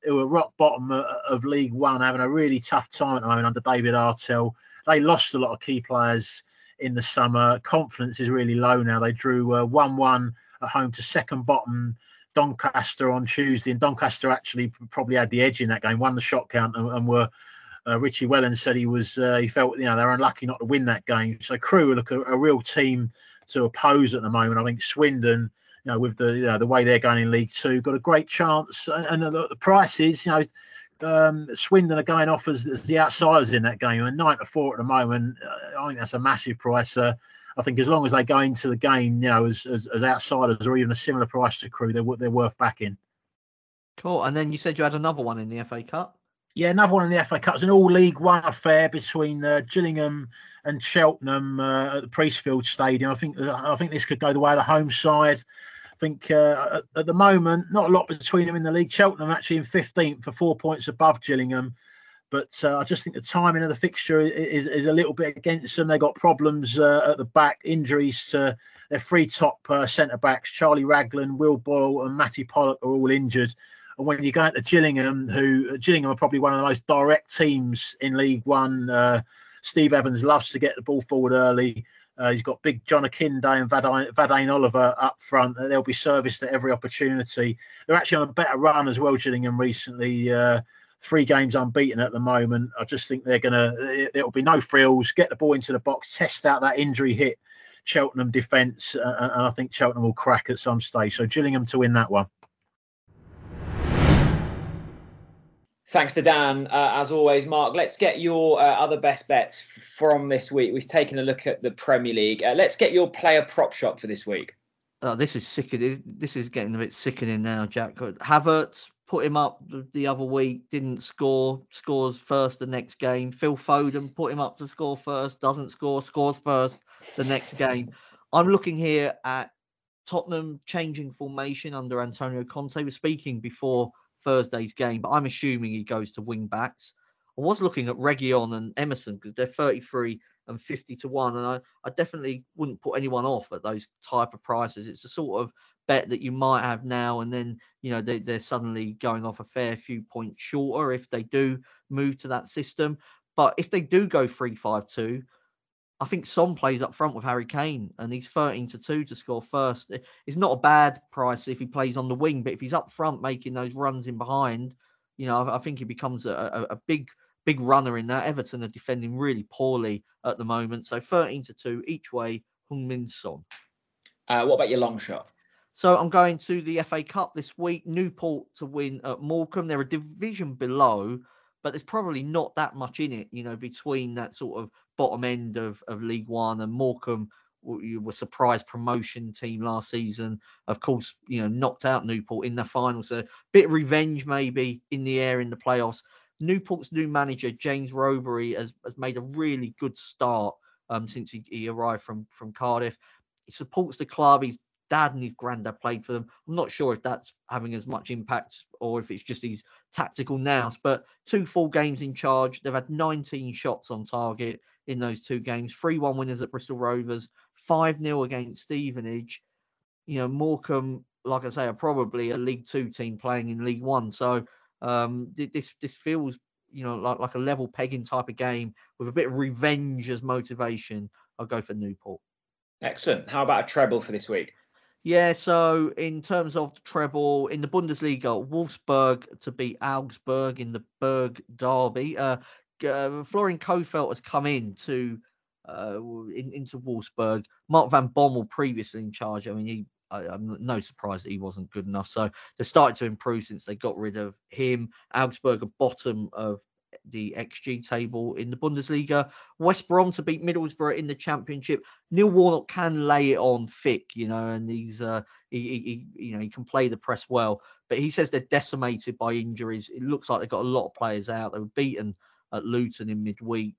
who are rock bottom of, of League One, having a really tough time at the moment under David Artell. They lost a lot of key players in the summer. Confidence is really low now. They drew uh, one one at home to second bottom Doncaster on Tuesday, and Doncaster actually probably had the edge in that game, won the shot count, and, and were uh, Richie Wellens said he was uh, he felt you know they're unlucky not to win that game. So Crewe look a, a real team to oppose at the moment. I think Swindon, you know, with the you know, the way they're going in League Two, got a great chance, and, and the, the prices, you know. Um, Swindon are going off as, as the outsiders in that game, and nine to four at the moment. Uh, I think that's a massive price. Uh, I think as long as they go into the game, you know, as, as, as outsiders or even a similar price to Crewe, they're they're worth backing. Cool. And then you said you had another one in the F A Cup. Yeah, another one in the F A Cup. It's an all League One affair between uh, Gillingham and Cheltenham uh, at the Priestfield Stadium. I think uh, I think this could go the way of the home side. I think uh, at, at the moment, not a lot between them in the league. Cheltenham actually in fifteenth for four points above Gillingham. But uh, I just think the timing of the fixture is, is a little bit against them. They've got problems uh, at the back, injuries to their three top uh, centre-backs. Charlie Raglan, Will Boyle and Matty Pollock are all injured. And when you go into Gillingham, who Gillingham are probably one of the most direct teams in League One. Uh, Steve Evans loves to get the ball forward early. Uh, he's got big John Akinde and Vadane, Vadane Oliver up front. They'll be serviced at every opportunity. They're actually on a better run as well, Gillingham, recently. Uh, three games unbeaten at the moment. I just think they're going to, it'll be no frills, get the ball into the box, test out that injury hit Cheltenham defence, uh, and I think Cheltenham will crack at some stage. So Gillingham to win that one. Thanks to Dan, uh, as always. Mark, let's get your uh, other best bets from this week. We've taken a look at the Premier League. Uh, let's get your player prop shop for this week. Oh, this is sickening. This is getting a bit sickening now, Jack. Havertz, put him up the other week, didn't score, scores first the next game. Phil Foden, put him up to score first, doesn't score, scores first the next game. I'm looking here at Tottenham changing formation under Antonio Conte. We're speaking before Thursday's game, but I'm assuming he goes to wing backs. I was looking at Reguilon and Emerson because they're thirty-three and fifty to one, and I, I definitely wouldn't put anyone off at those type of prices. It's a sort of bet that you might have now, and then you know they, they're suddenly going off a fair few points shorter if they do move to that system. But if they do go three five two, I think Son plays up front with Harry Kane, and he's thirteen to two to score first. It's not a bad price if he plays on the wing, but if he's up front making those runs in behind, you know, I, I think he becomes a, a, a big, big runner in that. Everton are defending really poorly at the moment, so thirteen to two each way. Heung-min Son. Uh, what about your long shot? So I'm going to the F A Cup this week. Newport to win at Morecambe. They're a division below, but there's probably not that much in it, you know, between that sort of bottom end of, of League One and Morecambe. You were surprise promotion team last season. Of course, you know, knocked out Newport in the final. So a bit of revenge maybe in the air in the playoffs. Newport's new manager, James Robery, has, has made a really good start um, since he, he arrived from, from Cardiff. He supports the club. His dad and his granddad played for them. I'm not sure if that's having as much impact or if it's just his tactical nous, but two full games in charge. They've had nineteen shots on target in those two games. three one winners at Bristol Rovers, five nil against Stevenage. You know, Morecambe, like I say, are probably a League Two team playing in League One. So um, this this feels, you know, like, like a level pegging type of game with a bit of revenge as motivation. I'll go for Newport. Excellent. How about a treble for this week? Yeah, so in terms of the treble, in the Bundesliga, Wolfsburg to beat Augsburg in the Berg derby. Uh, uh, Florian Kohfeldt has come in to uh, in, into Wolfsburg. Mark van Bommel previously in charge. I mean, he, I, I'm no surprise that he wasn't good enough. So they've started to improve since they got rid of him. Augsburg are bottom of the X G table in the Bundesliga. West Brom to beat Middlesbrough in the Championship. Neil Warnock can lay it on thick, you know, and he's uh, he, he you know he can play the press well. But he says they're decimated by injuries. It looks like they've got a lot of players out. They were beaten at Luton in midweek,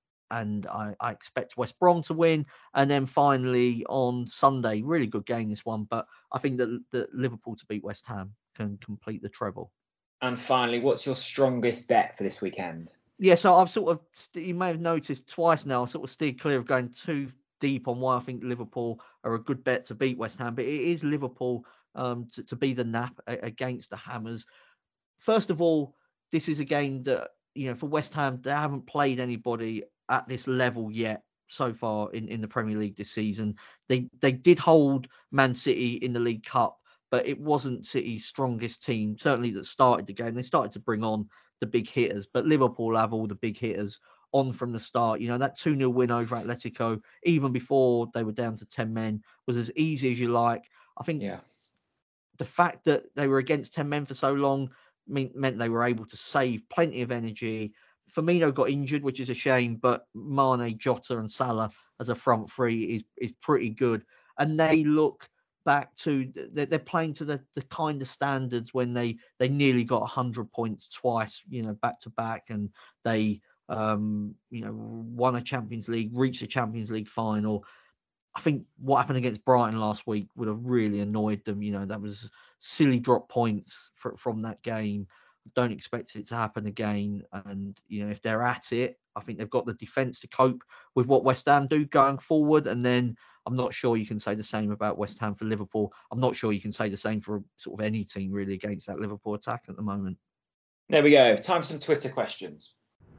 and I, I expect West Brom to win. And then finally on Sunday, really good game this one, but I think that, that Liverpool to beat West Ham can complete the treble. And finally, what's your strongest bet for this weekend? Yeah, so I've sort of, you may have noticed twice now, I've sort of steered clear of going too deep on why I think Liverpool are a good bet to beat West Ham. But it is Liverpool um, to, to be the nap against the Hammers. first of all, this is a game that, you know, for West Ham, they haven't played anybody at this level yet so far in, in the Premier League this season. They they did hold Man City in the League Cup, but it wasn't City's strongest team, certainly that started the game. They started to bring on the big hitters, but Liverpool have all the big hitters on from the start. You know, that two nil win over Atletico, even before they were down to ten men, was as easy as you like. I think Yeah. the fact that they were against ten men for so long mean, meant they were able to save plenty of energy. Firmino got injured, which is a shame, but Mane, Jota and Salah as a front three is is pretty good. And they look back to, they're, they're playing to the, the kind of standards when they, they nearly got one hundred points twice, you know, back to back. And they, um, you know, won a Champions League, reached a Champions League final. I think what happened against Brighton last week would have really annoyed them. You know, that was silly drop points for, from that game. Don't expect it to happen again. And, you know, if they're at it, I think they've got the defence to cope with what West Ham do going forward. And then I'm not sure you can say the same about West Ham for Liverpool. I'm not sure you can say the same for sort of any team really against that Liverpool attack at the moment. There we go. Time for some Twitter questions.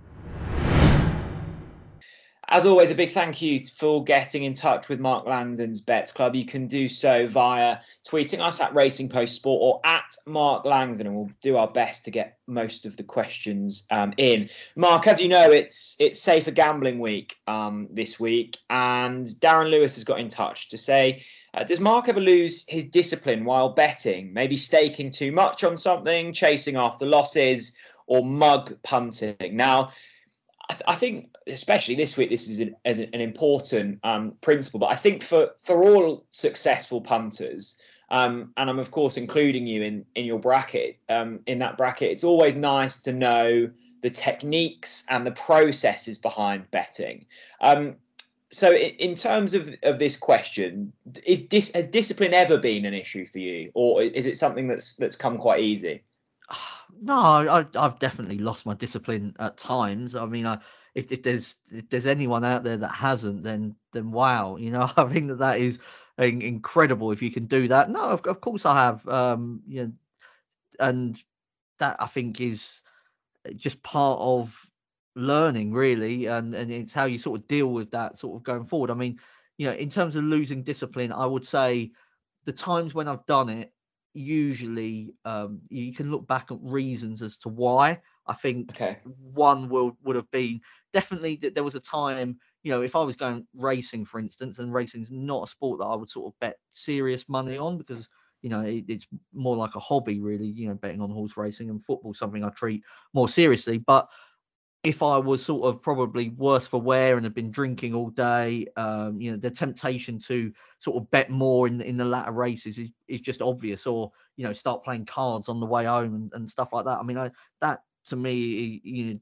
As always, a big thank you for getting in touch with Mark Langdon's Bets Club. You can do so via tweeting us at Racing Post Sport or at Mark Langdon, and we'll do our best to get most of the questions um, in. Mark, as you know, it's it's Safer Gambling Week um, this week, and Darren Lewis has got in touch to say, uh, does Mark ever lose his discipline while betting? Maybe staking too much on something, chasing after losses, or mug punting? Now, I, th- I think, especially this week, this is an, as an important um, principle. But I think for, for all successful punters, um, and I'm of course including you in in your bracket, um, in that bracket, it's always nice to know the techniques and the processes behind betting. Um, so, in, in terms of, of this question, is dis, has discipline ever been an issue for you, or is it something that's that's come quite easy? No, I, I've definitely lost my discipline at times. I mean, I, if, if there's if there's anyone out there that hasn't, then then wow, you know, I think that that is in- incredible if you can do that. No, of, of course I have, um, you know, and that I think is just part of learning, really, and and it's how you sort of deal with that sort of going forward. I mean, you know, in terms of losing discipline, I would say the times when I've done it, usually um, you can look back at reasons as to why. I think Okay. one will would have been definitely that there was a time, you know, if I was going racing, for instance, and racing's not a sport that I would sort of bet serious money on because, you know, it, it's more like a hobby, really, you know, betting on horse racing, and football something I treat more seriously. But if I was sort of probably worse for wear and had been drinking all day, um, you know, the temptation to sort of bet more in in the latter races is, is just obvious, or, you know, start playing cards on the way home and, and stuff like that. I mean, I, that to me, you know,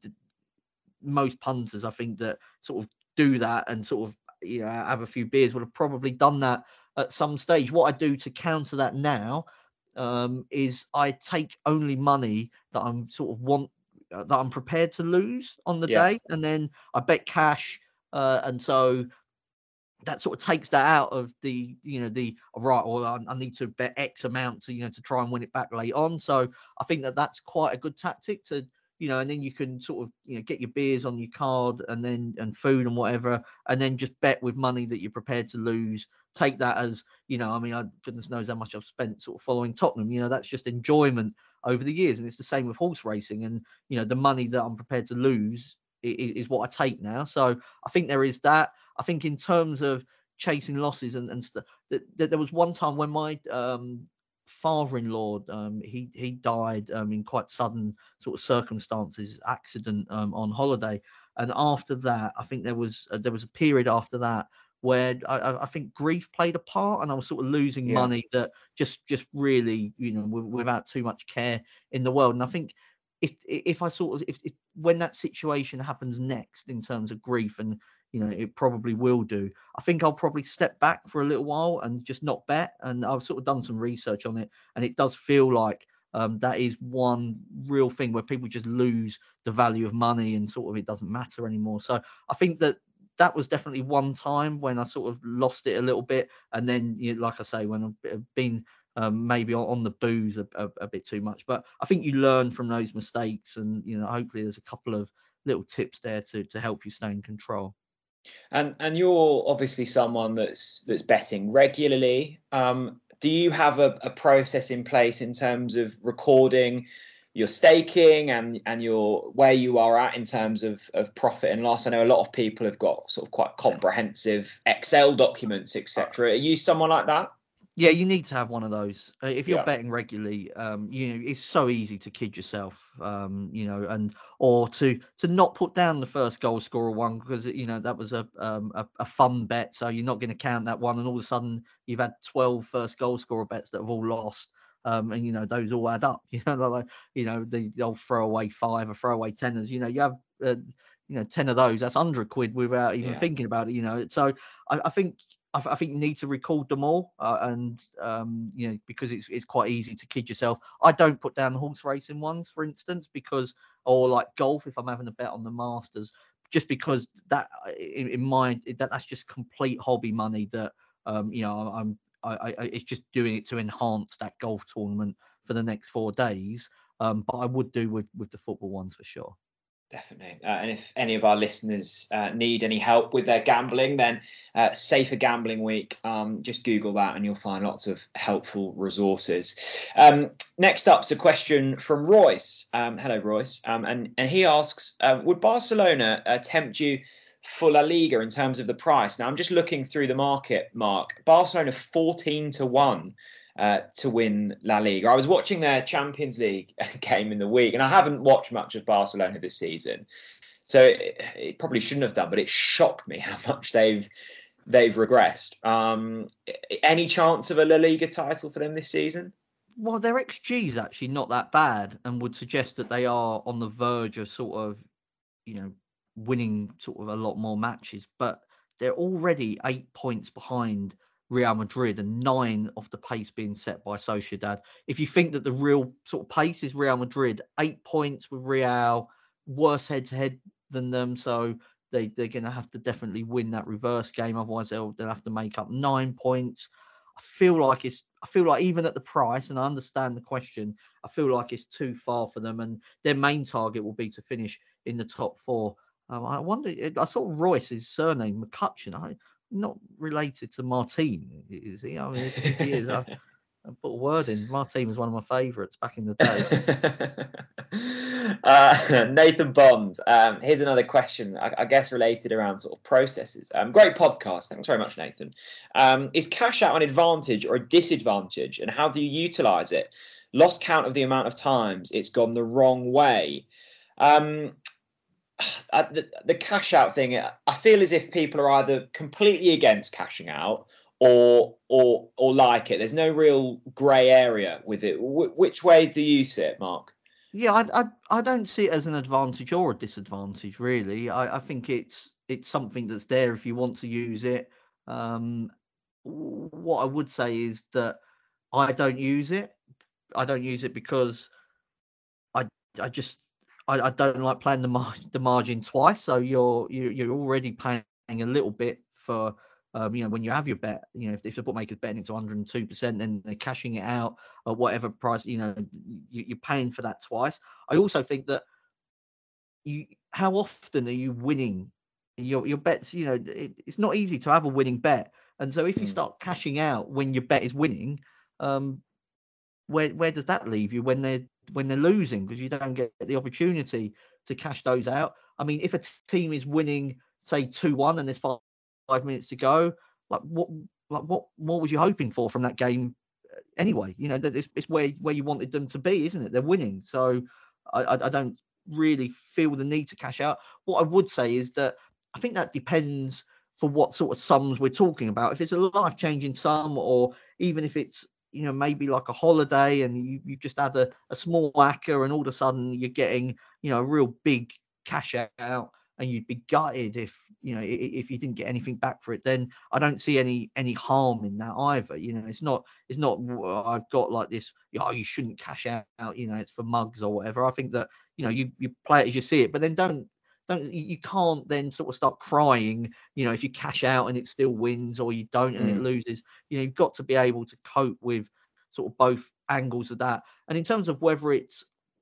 most punters, I think, that sort of do that and sort of, you know, have a few beers would have probably done that at some stage. What I do to counter that now um, is I take only money that I'm sort of want uh, that I'm prepared to lose on the Yeah. day, and then I bet cash, uh, and so that sort of takes that out of the, you know, the right, well, I, I need to bet X amount to, you know, to try and win it back late on. So I think that that's quite a good tactic to, you know, and then you can sort of, you know, get your beers on your card and then, and food and whatever, and then just bet with money that you're prepared to lose. Take that as, you know, I mean, I, goodness knows how much I've spent sort of following Tottenham, you know, that's just enjoyment over the years. And it's the same with horse racing. And, you know, the money that I'm prepared to lose is, is what I take now. So I think there is that. I think in terms of chasing losses and, and stuff, that, that there was one time when my um, father-in-law, um, he he died um, in quite sudden sort of circumstances, accident um, on holiday, and after that, I think there was uh, there was a period after that where I, I think grief played a part, and I was sort of losing Yeah. money that just just really, you know, w- without too much care in the world. And I think if if I sort of if, if when that situation happens next in terms of grief, and you know, it probably will do, I think I'll probably step back for a little while and just not bet. And I've sort of done some research on it, and it does feel like um, that is one real thing where people just lose the value of money and sort of it doesn't matter anymore. So I think that that was definitely one time when I sort of lost it a little bit. And then, you know, like I say, when I've been um, maybe on, on the booze a, a, a bit too much. But I think you learn from those mistakes, and you know, hopefully there's a couple of little tips there to to help you stay in control. And and you're obviously someone that's that's betting regularly. Um, do you have a, a process in place in terms of recording your staking and and your where you are at in terms of of profit and loss? I know a lot of people have got sort of quite comprehensive Excel documents, et cetera. Are you someone like that? Yeah, you need to have one of those. Uh, if you're Yeah. betting regularly, um, you know, it's so easy to kid yourself, um, you know, and or to to not put down the first goal scorer one because you know that was a um, a, a fun bet, so you're not going to count that one, and all of a sudden you've had twelve first goal scorer bets that have all lost, um, and you know those all add up. You know, like you know the, the old throwaway five or throwaway tenors. You know, you have uh, you know ten of those. That's hundred quid without even Yeah. thinking about it. You know, so I, I think. I, I think you need to record them all, uh, and um, you know because it's it's quite easy to kid yourself. I don't put down the horse racing ones, for instance, because or like golf if I'm having a bet on the Masters, just because that in, in my that that's just complete hobby money that um, you know I'm I, I it's just doing it to enhance that golf tournament for the next four days. Um, but I would do with with the football ones for sure. Definitely. Uh, and if any of our listeners uh, need any help with their gambling, then uh, Safer Gambling Week, um, just Google that and you'll find lots of helpful resources. Um, next up is a question from Royce. Um, hello, Royce. Um, and, and he asks, uh, would Barcelona uh, tempt you for La Liga in terms of the price? Now, I'm just looking through the market, Mark. Barcelona fourteen to one. Uh, to win La Liga. I was watching their Champions League game in the week, and I haven't watched much of Barcelona this season, so it, it probably shouldn't have done. But it shocked me how much they've they've regressed. Um, any chance of a La Liga title for them this season? Well, their X G is actually not that bad, and would suggest that they are on the verge of sort of, you know, winning sort of a lot more matches. But they're already eight points behind Real Madrid and nine off the pace being set by Sociedad. If you think that the real sort of pace is Real Madrid, eight points with Real, worse head to head than them. So they, they're going to have to definitely win that reverse game. Otherwise, they'll, they'll have to make up nine points. I feel like it's, I feel like even at the price, and I understand the question, I feel like it's too far for them. And their main target will be to finish in the top four. Um, I wonder, I saw Royce's surname, McCutcheon. I, not related to Martin, is he? I mean, if, if he is, I, I put a word in. Martin was one of my favourites back in the day. uh, Nathan Bond. Um, here's another question, I, I guess related around sort of processes. Um, great podcast. Thanks very much, Nathan. Um, is cash out an advantage or a disadvantage, and how do you utilise it? Lost count of the amount of times it's gone the wrong way. Um, Uh, the, the cash out thing, I feel as if people are either completely against cashing out or or or like it. There's no real grey area with it. W- which way do you see it, Mark? Yeah, I, I I don't see it as an advantage or a disadvantage, really. I, I think it's it's something that's there if you want to use it. Um, what I would say is that I don't use it. I don't use it because I I just I, I don't like playing the mar- the margin twice. So you're you you're already paying a little bit for um, you know when you have your bet. You know if, if the bookmaker's betting it to one hundred two percent, then they're cashing it out at whatever price. You know you, you're paying for that twice. I also think that you how often are you winning your your bets? You know it, it's not easy to have a winning bet, and so if you Mm. start cashing out when your bet is winning, um, where where does that leave you when they're when they're losing, because you don't get the opportunity to cash those out? I mean, if a team is winning, say two one, and there's five, five minutes to go, like what like what more was you hoping for from that game anyway? You know, that it's, it's where where you wanted them to be, isn't it? They're winning, so I, I I don't really feel the need to cash out. What I would say is that I think that depends for what sort of sums we're talking about. If it's a life changing sum, or even if it's you know, maybe like a holiday and you, you just had a, a small whacker and all of a sudden you're getting, you know, a real big cash out, and you'd be gutted if, you know, if you didn't get anything back for it, then I don't see any any harm in that either. You know, it's not, it's not, I've got like this, oh, you shouldn't cash out, you know, it's for mugs or whatever. I think that, you know, you, you play it as you see it, but then don't, don't you can't then sort of start crying, you know, if you cash out and it still wins, or you don't and Mm. it loses. You know, you've got to be able to cope with sort of both angles of that. And in terms of whether it's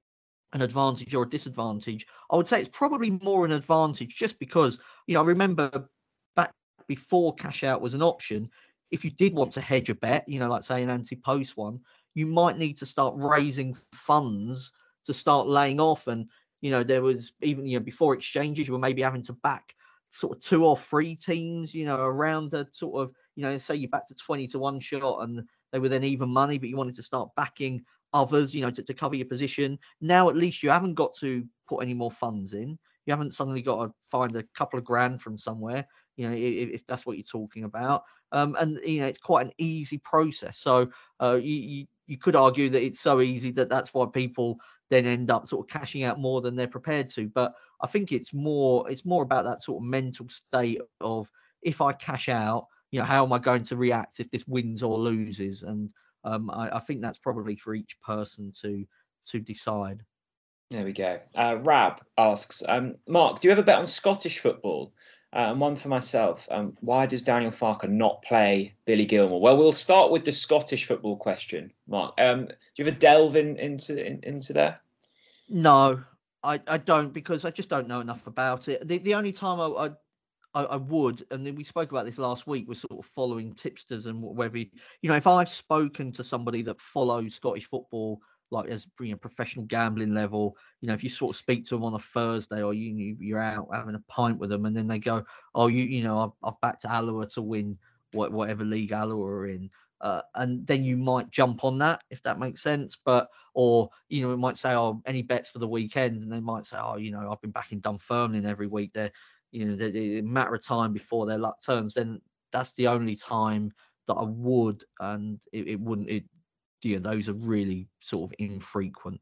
an advantage or a disadvantage, I would say it's probably more an advantage, just because, you know, I remember back before cash out was an option, if you did want to hedge a bet, you know, like say an anti-post one, you might need to start raising funds to start laying off. And, you know, there was even, you know, before exchanges, you were maybe having to back sort of two or three teams, you know, around the sort of, you know, say you back to twenty to one shot and they were then even money, but you wanted to start backing others, you know, to, to cover your position. Now, at least you haven't got to put any more funds in. You haven't suddenly got to find a couple of grand from somewhere, you know, if, if that's what you're talking about. Um, and, you know, it's quite an easy process. So uh, you, you, you could argue that it's so easy that that's why people then end up sort of cashing out more than they're prepared to. But I think it's more, it's more about that sort of mental state of, if I cash out, you know, how am I going to react if this wins or loses? And um, I, I think that's probably for each person to to decide. There we go. Uh, Rab asks, um, Mark, do you ever bet on Scottish football? Uh, and one for myself. Um, why does Daniel Farke not play Billy Gilmour? Well, we'll start with the Scottish football question, Mark. Um, do you ever delve in, into in, into there? No, I, I don't, because I just don't know enough about it. The the only time I, I I, I would, and then we spoke about this last week, was sort of following tipsters and whether, you know, if I've spoken to somebody that follows Scottish football, like as, you know, professional gambling level, you know, if you sort of speak to them on a Thursday or you, you're out having a pint with them and then they go, oh, you you know, I've, I've backed Alloa to win whatever league Alloa are in. Uh, and then you might jump on that, if that makes sense. But, or, you know, it might say, oh, any bets for the weekend? And they might say, oh, you know, I've been backing Dunfermline every week. They're, you know, the, the matter of time before their luck turns. Then that's the only time that I would, and it, it wouldn't, it, you know, those are really sort of infrequent.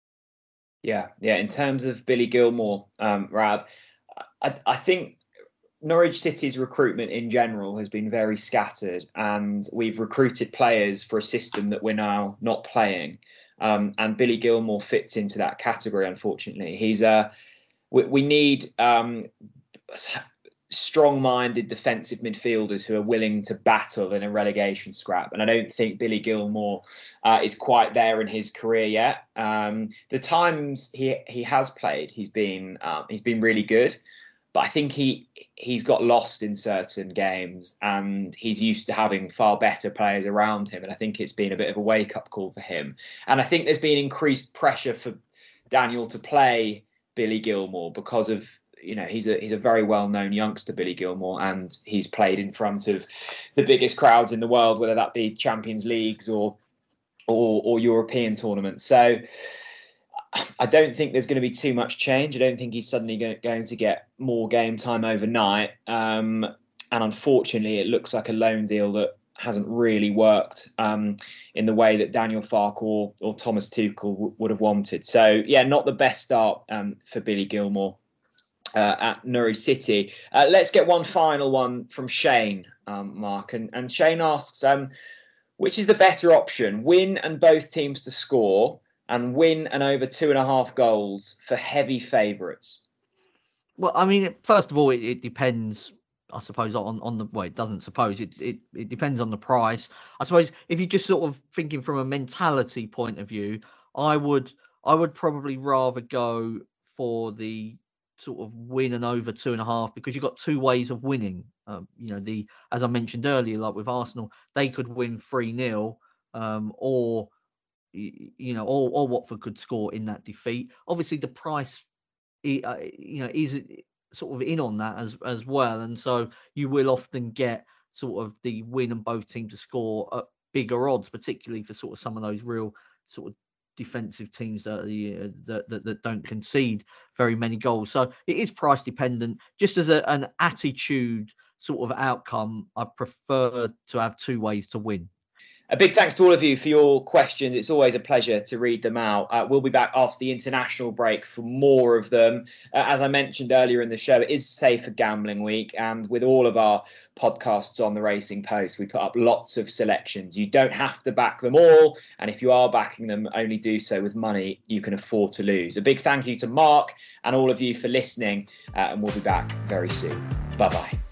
Yeah, yeah. In terms of Billy Gilmour, um, Rab, I, I think Norwich City's recruitment in general has been very scattered, and we've recruited players for a system that we're now not playing. Um, and Billy Gilmour fits into that category, unfortunately. He's a, uh, we, we need um, strong-minded defensive midfielders who are willing to battle in a relegation scrap. And I don't think Billy Gilmour uh, is quite there in his career yet. Um, the times he he has played, he's been um, he's been really good. But I think he he's got lost in certain games, and he's used to having far better players around him. And I think it's been a bit of a wake-up call for him. And I think there's been increased pressure for Daniel to play Billy Gilmour because of, you know, he's a he's a very well-known youngster, Billy Gilmour, and he's played in front of the biggest crowds in the world, whether that be Champions Leagues or or, or European tournaments. So I don't think there's going to be too much change. I don't think he's suddenly going to get more game time overnight. Um, and unfortunately, it looks like a loan deal that hasn't really worked um, in the way that Daniel Farke or, or Thomas Tuchel w- would have wanted. So, yeah, not the best start um, for Billy Gilmour uh, at Norwich City. Uh, let's get one final one from Shane, um, Mark. And, and Shane asks, um, which is the better option, win and both teams to score, and win and over two and a half goals for heavy favourites? Well, I mean, first of all, it, it depends, I suppose, on, on the, well, it doesn't suppose, it, it it depends on the price. I suppose if you're just sort of thinking from a mentality point of view, I would, I would probably rather go for the sort of win and over two and a half, because you've got two ways of winning. Um, you know, the, as I mentioned earlier, like with Arsenal, they could win three nil, um, or, you know, or, or Watford could score in that defeat. Obviously, the price, you know, is sort of in on that as as well, and so you will often get sort of the win and both teams to score at bigger odds, particularly for sort of some of those real sort of defensive teams that, uh, that, that that don't concede very many goals. So it is price dependent. Just as a, an attitude sort of outcome, I prefer to have two ways to win. A big thanks to all of you for your questions. It's always a pleasure to read them out. Uh, we'll be back after the international break for more of them. Uh, as I mentioned earlier in the show, it is Safer Gambling Week. And with all of our podcasts on the Racing Post, we put up lots of selections. You don't have to back them all. And if you are backing them, only do so with money you can afford to lose. A big thank you to Mark and all of you for listening. Uh, and we'll be back very soon. Bye-bye.